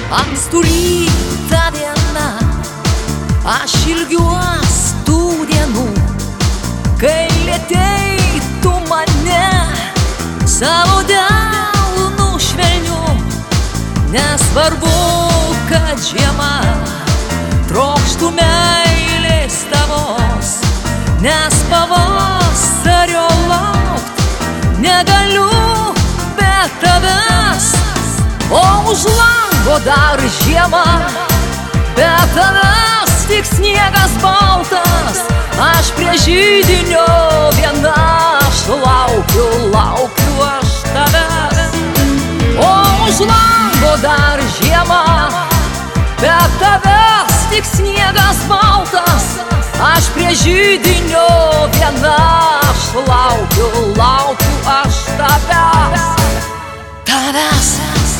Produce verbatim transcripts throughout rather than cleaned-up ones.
Antstolyta diena, aš ilgiuos tų dienų, kai lietei tu mane savo delnu švelniu. Nesvarbu, kad žiema, trokštu meilės tavos, nes pavasario laukt negaliu be tavęs. O už lango dar žiema, be tavęs tik sniegas baltas. Aš prie židinio viena, aš laukiu, laukiu aš tavęs. O už lango dar žiema, be tavęs tik sniegas baltas. Aš prie židinio viena, aš laukiu, laukiu aš tavęs. Tavęs.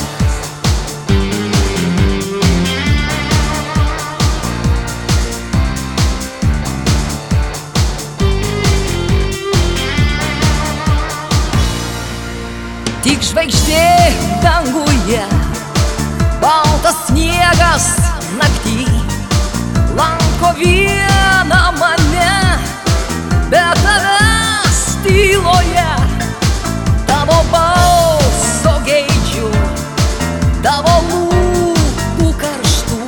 Tik žvaigždė danguje, baltas sniegas naktį, lanko vieną mane, be tavęs tyloje. Tavo balso geidžiu, tavo lūpų karštų,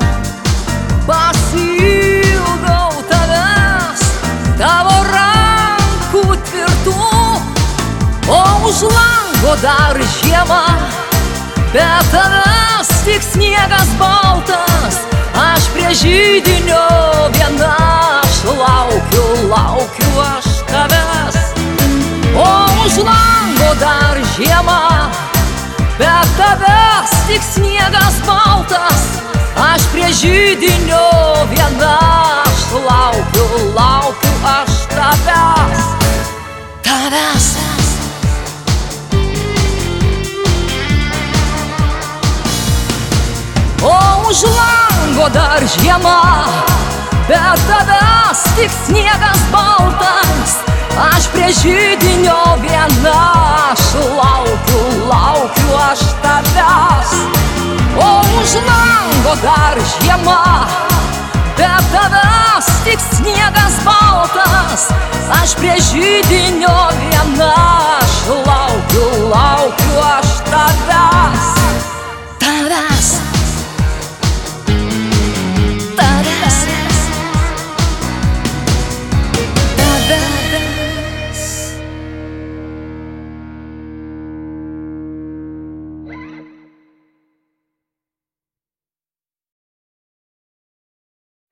pasiilgau tavęs, tavo rankų tvirtų. O už lango dar žiema, be tavęs tik sniegas baltas. Aš prie židinio viena, aš laukiu, laukiu aš tavęs. O už lango dar žiema, be tavęs tik sniegas baltas. Aš prie židinio viena, aš laukiu, laukiu aš tavęs. Tavęs. O už lango dar žiema, be tavęs tik sniegas baltas. Aš prie židinio viena, aš laukiu, laukiu aš tavęs. O už lango dar žiema, be tavęs tik sniegas baltas. Aš prie židinio viena.